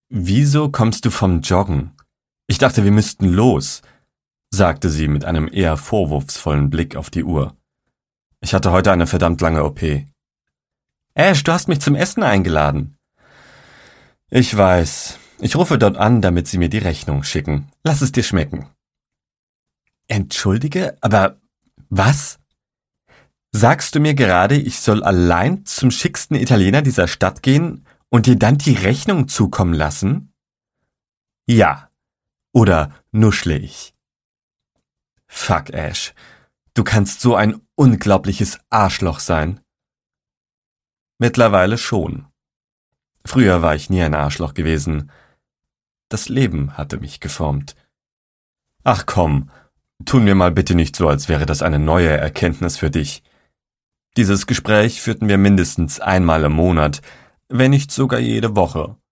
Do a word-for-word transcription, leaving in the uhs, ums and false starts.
Wieso kommst du vom Joggen? Ich dachte, wir müssten los, sagte sie mit einem eher vorwurfsvollen Blick auf die Uhr. Ich hatte heute eine verdammt lange O P. Ash, du hast mich zum Essen eingeladen. Ich weiß. Ich rufe dort an, damit sie mir die Rechnung schicken. Lass es dir schmecken. Entschuldige, aber was? Sagst du mir gerade, ich soll allein zum schicksten Italiener dieser Stadt gehen und dir dann die Rechnung zukommen lassen? Ja. Oder nuschle ich? Fuck, Ash. Du kannst so ein unglaubliches Arschloch sein. Mittlerweile schon. Früher war ich nie ein Arschloch gewesen. Das Leben hatte mich geformt. Ach komm, tun wir mal bitte nicht so, als wäre das eine neue Erkenntnis für dich. Dieses Gespräch führten wir mindestens einmal im Monat, wenn nicht sogar jede Woche.